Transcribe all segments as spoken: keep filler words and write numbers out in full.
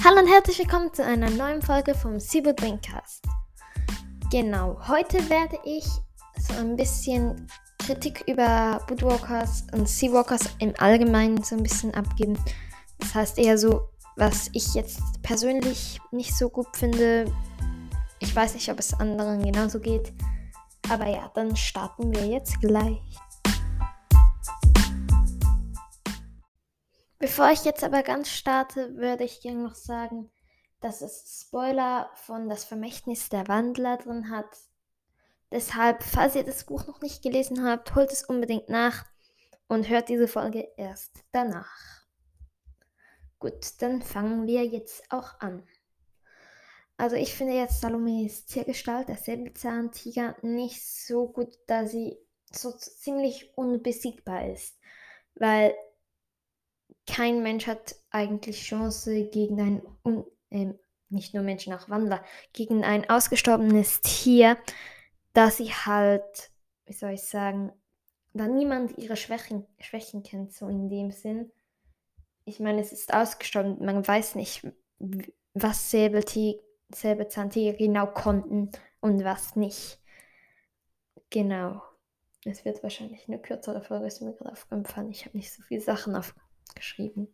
Hallo und herzlich willkommen zu einer neuen Folge vom Sibo Dreamcast. Genau, heute werde ich so ein bisschen Kritik über Woodwalkers und Seawalkers im Allgemeinen so ein bisschen abgeben. Das heißt eher so, was ich jetzt persönlich nicht so gut finde. Ich weiß nicht, ob es anderen genauso geht. Aber ja, dann starten wir jetzt gleich. Bevor ich jetzt aber ganz starte, würde ich gerne noch sagen, dass es Spoiler von Das Vermächtnis der Wandler drin hat. Deshalb, falls ihr das Buch noch nicht gelesen habt, holt es unbedingt nach und hört diese Folge erst danach. Gut, dann fangen wir jetzt auch an. Also ich finde jetzt Salomes Tiergestalt, der Säbelzahntiger, nicht so gut, da sie so ziemlich unbesiegbar ist. Weil kein Mensch hat eigentlich Chance gegen ein, un, äh, nicht nur Menschen, auch Wandler, gegen ein ausgestorbenes Tier, da sie halt, wie soll ich sagen, da niemand ihre Schwächen, Schwächen kennt, so in dem Sinn. Ich meine, es ist ausgestorben, man weiß nicht, was Säbelti- Säbelzahntiger genau konnten und was nicht. Genau. Es wird wahrscheinlich eine kürzere Folge, ist mir gerade aufgefallen. Ich habe nicht so viele Sachen aufgeschrieben.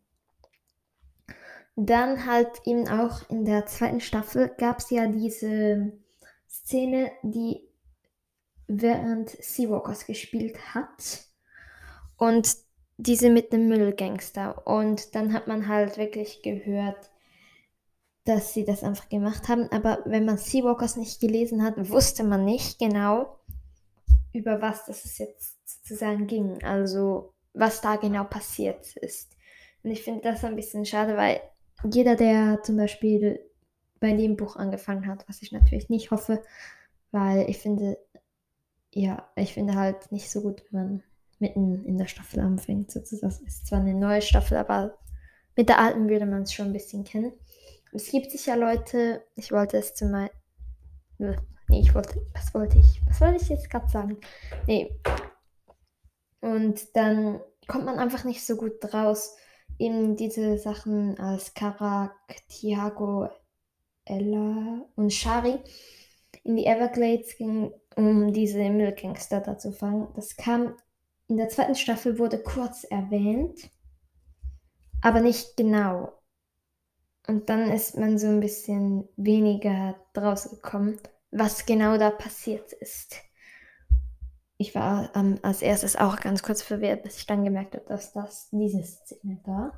Dann halt eben auch in der zweiten Staffel gab es ja diese Szene, die während Seawalkers gespielt hat. Und diese mit dem Müllgangster. Und dann hat man halt wirklich gehört, dass sie das einfach gemacht haben. Aber wenn man Seawalkers nicht gelesen hat, wusste man nicht genau, über was das jetzt sozusagen ging. Also was da genau passiert ist. Und ich finde das ein bisschen schade, weil jeder, der zum Beispiel bei dem Buch angefangen hat, was ich natürlich nicht hoffe, weil ich finde, ja, ich finde halt nicht so gut, wenn man mitten in der Staffel anfängt. Sozusagen. Das ist zwar eine neue Staffel, aber mit der alten würde man es schon ein bisschen kennen. Es gibt sicher Leute, ich wollte es zu mal, nee, ich wollte, was wollte ich, was wollte ich jetzt gerade sagen? Nee. Und dann kommt man einfach nicht so gut raus, eben diese Sachen als Karak, Tiago, Ella und Shari in die Everglades ging, um diese Müllgangster da zu fangen. Das kam in der zweiten Staffel, wurde kurz erwähnt, aber nicht genau. Und dann ist man so ein bisschen weniger draus gekommen, was genau da passiert ist. Ich war ähm, als erstes auch ganz kurz verwirrt, bis ich dann gemerkt habe, dass das diese Szene war.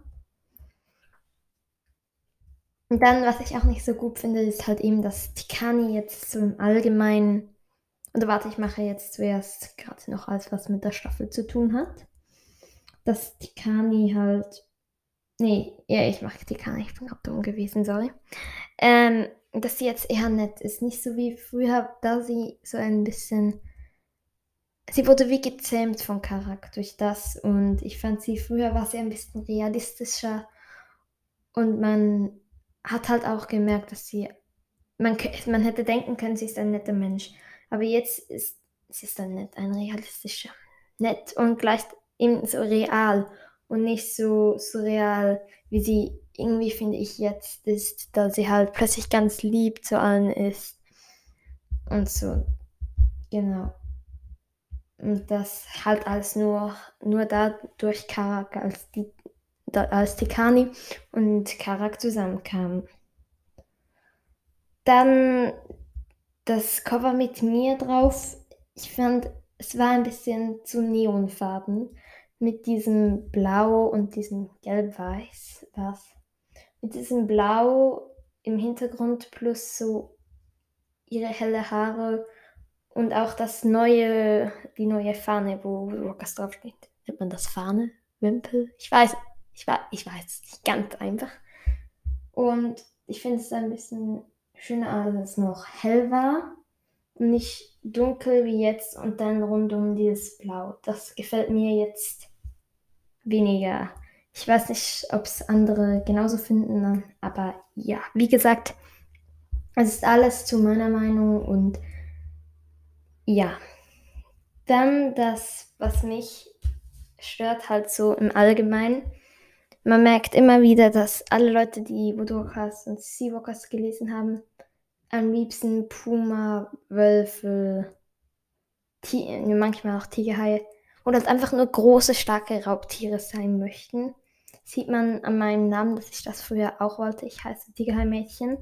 Und dann, was ich auch nicht so gut finde, ist halt eben, dass Tikani jetzt so im Allgemeinen. Und warte, ich mache jetzt zuerst gerade noch alles, was mit der Staffel zu tun hat. Dass Tikani halt. Nee, ja, ich mache Tikani, ich bin gerade dumm gewesen, sorry. Ähm, dass sie jetzt eher nett ist. Nicht so wie früher, da sie so ein bisschen. Sie wurde wie gezähmt vom Charakter durch das. Und ich fand sie früher war sie ein bisschen realistischer. Und man hat halt auch gemerkt, dass sie. Man, man hätte denken können, sie ist ein netter Mensch. Aber jetzt ist sie ist dann nicht ein realistischer. Nett und gleich eben so real und nicht so surreal, wie sie irgendwie, finde ich, jetzt ist, da sie halt plötzlich ganz lieb zu allen ist. Und so, genau. Und das halt alles nur, nur dadurch Karak als, die, da, als Tikani und Karak zusammenkamen. Dann das Cover mit mir drauf. Ich fand, es war ein bisschen zu neonfarben. Mit diesem Blau und diesem Gelb-Weiß. Was? Mit diesem Blau im Hintergrund plus so ihre helle Haare und auch das neue, die neue Fahne, wo Rockers draufsteht. Nennt man das Fahne? Wimpel? Ich weiß, ich, war, ich weiß es nicht ganz einfach. Und ich finde es ein bisschen schöner, als es noch hell war. Nicht dunkel wie jetzt und dann rundum dieses Blau. Das gefällt mir jetzt weniger. Ich weiß nicht, ob es andere genauso finden, aber ja, wie gesagt, es ist alles zu meiner Meinung und ja. Dann das, was mich stört halt so im Allgemeinen, man merkt immer wieder, dass alle Leute, die Woodwalkers und Seawalkers gelesen haben, am liebsten Puma, Wölfe, Ti manchmal auch Tigerhaie oder halt einfach nur große, starke Raubtiere sein möchten. Sieht man an meinem Namen, dass ich das früher auch wollte. Ich heiße Tigerhai-Mädchen.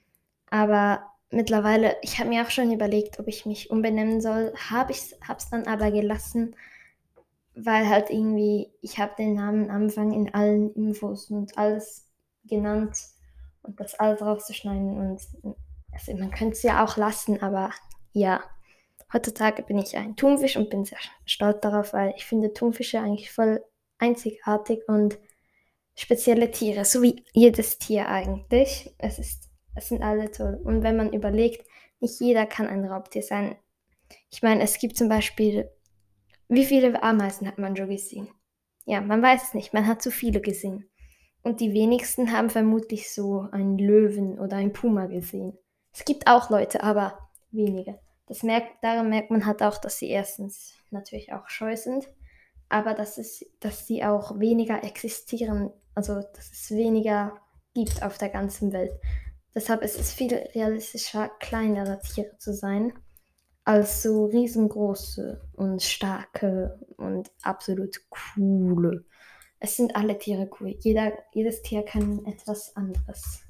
Aber mittlerweile, ich habe mir auch schon überlegt, ob ich mich umbenennen soll. Habe ich es dann aber gelassen, weil halt irgendwie, ich habe den Namen am Anfang in allen Infos und alles genannt und das alles rauszuschneiden und also man könnte es ja auch lassen, aber ja, heutzutage bin ich ein Thunfisch und bin sehr stolz darauf, weil ich finde Thunfische eigentlich voll einzigartig und spezielle Tiere, so wie jedes Tier eigentlich. Es ist, es sind alle toll. Und wenn man überlegt, nicht jeder kann ein Raubtier sein. Ich meine, es gibt zum Beispiel, wie viele Ameisen hat man schon gesehen? Ja, man weiß es nicht, man hat zu viele gesehen. Und die wenigsten haben vermutlich so einen Löwen oder einen Puma gesehen. Es gibt auch Leute, aber wenige. Das merkt, daran merkt man halt auch, dass sie erstens natürlich auch scheu sind, aber dass, es, dass sie auch weniger existieren, also dass es weniger gibt auf der ganzen Welt. Deshalb ist es viel realistischer, kleinere Tiere zu sein, als so riesengroße und starke und absolut coole. Es sind alle Tiere cool. Jeder, jedes Tier kann etwas anderes.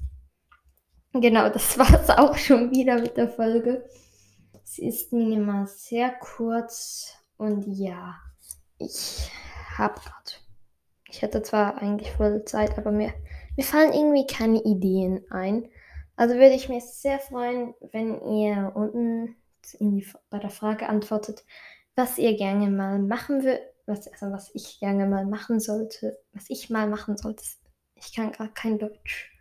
Genau, das war es auch schon wieder mit der Folge. Sie ist minimal sehr kurz und ja, ich habe gerade. Ich hätte zwar eigentlich voll Zeit, aber mir, mir fallen irgendwie keine Ideen ein. Also würde ich mich sehr freuen, wenn ihr unten in die, bei der Frage antwortet, was ihr gerne mal machen würdet, was, also was ich gerne mal machen sollte, was ich mal machen sollte. Ich kann gar kein Deutsch.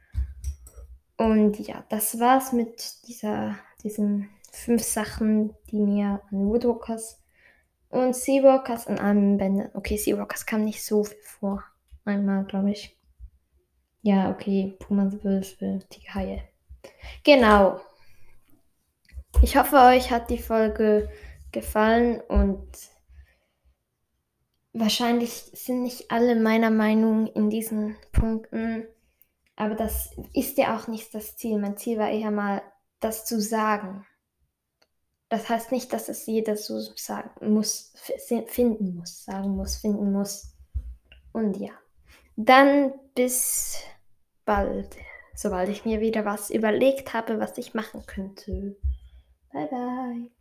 Und ja, das war's mit dieser, diesen fünf Sachen, die mir an Woodwalkers und Seawalkers an einem Bänden. Okay, Seawalkers kam nicht so viel vor. Einmal, glaube ich. Ja, okay, Pumas, Wölfe, Tigerhaie. Genau. Ich hoffe, euch hat die Folge gefallen und wahrscheinlich sind nicht alle meiner Meinung in diesen Punkten, aber das ist ja auch nicht das Ziel. Mein Ziel war eher mal, das zu sagen. Das heißt nicht, dass es jeder so sagen muss, finden muss, sagen muss, finden muss. Und ja, dann bis bald, sobald ich mir wieder was überlegt habe, was ich machen könnte. Bye bye.